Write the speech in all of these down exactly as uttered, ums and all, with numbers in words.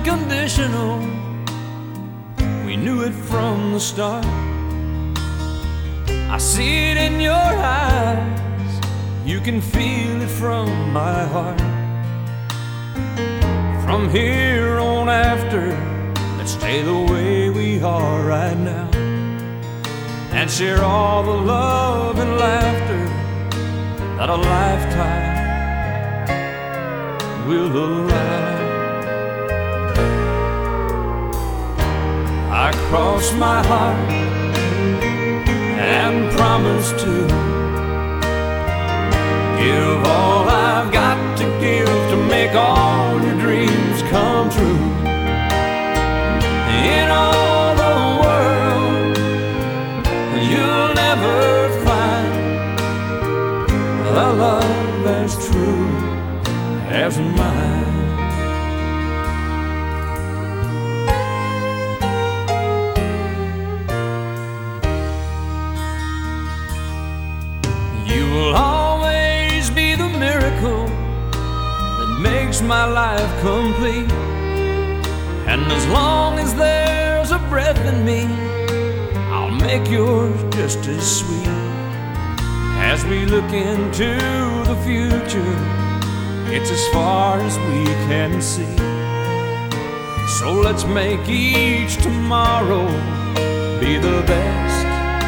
unconditional. We knew it from the start. I see it in your eyes. You can feel it from my heart. From here on after, let's stay the way we are right now, and share all the love and laughter that a lifetime will allow. I cross my heart and promise to give all I've got to give to make all your dreams come true. In all the world, you'll never find a love as true as mine. You will always be the miracle that makes my life complete. And as long as there's a breath in me, I'll make yours just as sweet. As we look into the future, it's as far as we can see. So let's make each tomorrow be the best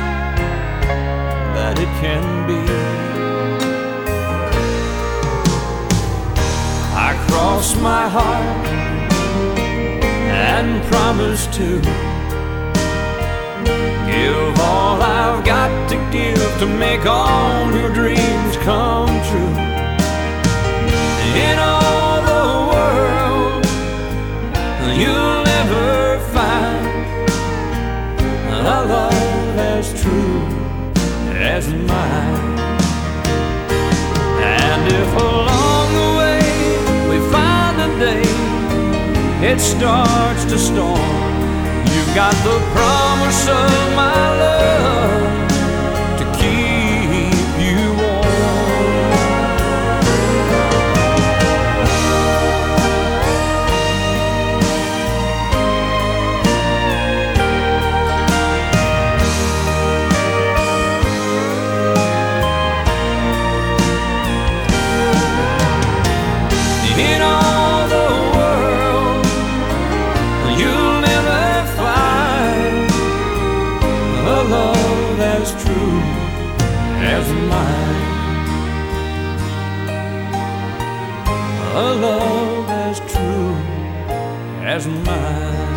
that it can be. I cross my heart and promise to give all I've got to give to make all your dreams come true. In all the world, you'll never find a love as true as mine. And if along the way we find a day it starts to storm, you've got the promise of my love to keep you warm. In all the world, you'll never find a love as true as mine. A love as true as mine.